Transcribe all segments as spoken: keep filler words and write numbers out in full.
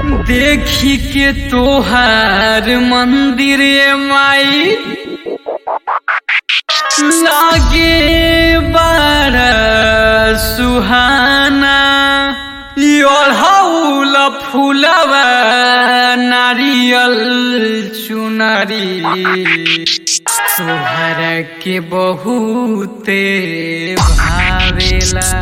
देखी के तोहार मंदिर माई लागे बड़ा सुहाना ओढ़ौल फूलवा नारियल चुनरी तोहरा के बहुते भावेला।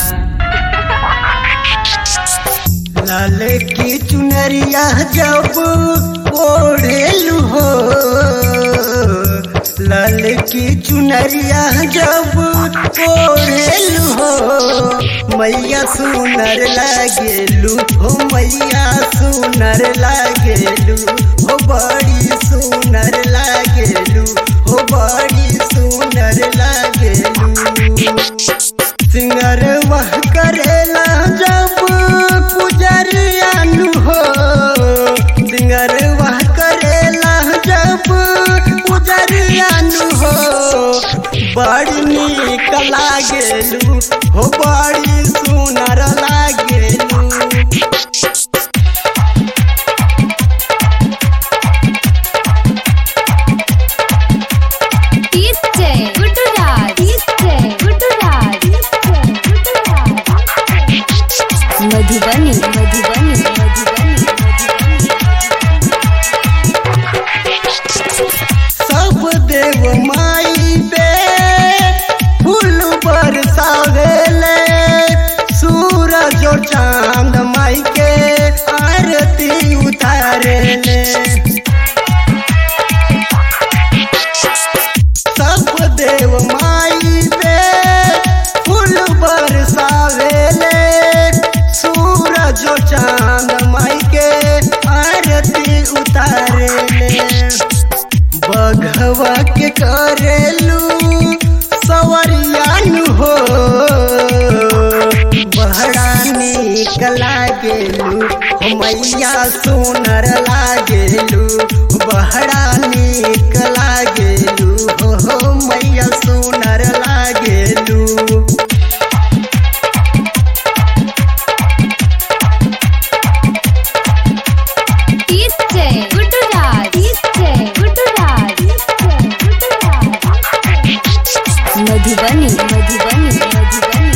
लाल की चुनरिया जब ओढ़ेलू हो, लाल की चुनरिया जब ओढ़ेलू हो, मैया सुनर लागेलू हो, मैया सुनर लागेलू हो, बड़ी सुनर लागेलू हो, बड़ी सुनर लागेलू। सिंगर वह करेला जब पुजरियानु हो, सिंगर वह करेला जब पुजरियानु हो, बड़ी नीक लागेलू हो, बड़ी सुनर लागेलू। मधुबनी मधुबनी मधुबनी सब देव माई पे फूल बरसावेले, सूरज और चांद माई के आरती उतारेले। सब देव माई पे फूल बरसावेले, सूरज और चांद माई के आरती उतारेले। बघवा के करेलू सवरियानु हो, बड़ा नीक लागेलू हो, मैया सुनर लागेलू, बड़ा नीक लागेलू हो, मैया सुनर लागेलू। मधुबनी मधुबनी मधुबनी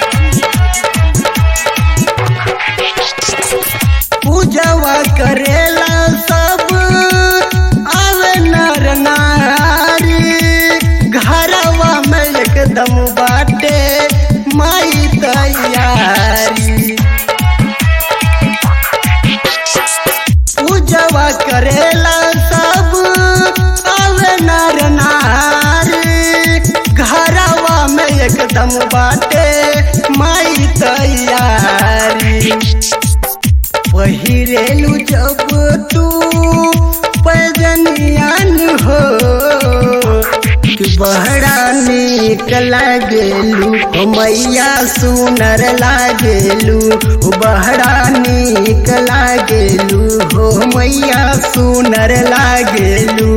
पूजवा करेला सब आवे नर नारी, घरवा में एकदम बाटे माई तैयारी। पूजवा करेला सब आवे नर नारी, घरवा में एकदम बाटे माई तैयारी। पहिरेलू जब तू पैजनियान हो, बड़ा नीक लागेलू हो, मैया सुनर लागेलू, बड़ा नीक लागेलू हो, मैया सुनर लागेलू।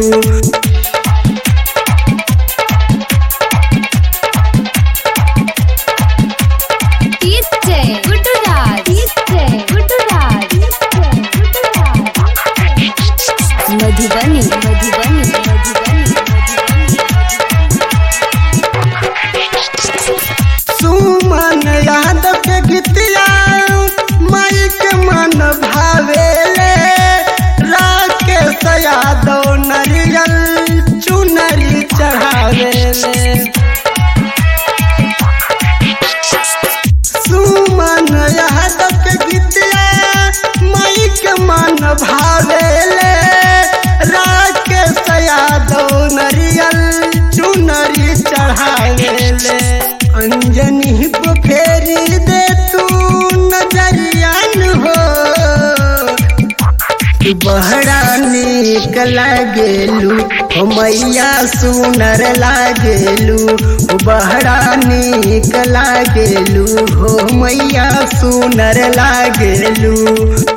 मधुबनी मधुबनी मधुबनी सुमन यादव के गीतिया माई के मन भावेले, राकेश यादव नरियल चुनरी चढ़ावेले। सुमन यादव के गीतिया माई के मन भावेले, राकेश यादव नरियल चुनरी चढ़ावेले। अंजनी को फेरी दे तू नजरियान हो, बड़ा नीक लागेलू हो, मैया सुनर लागेलू, बड़ा नीक लागेलू हो, मैया सुनर लागेलू।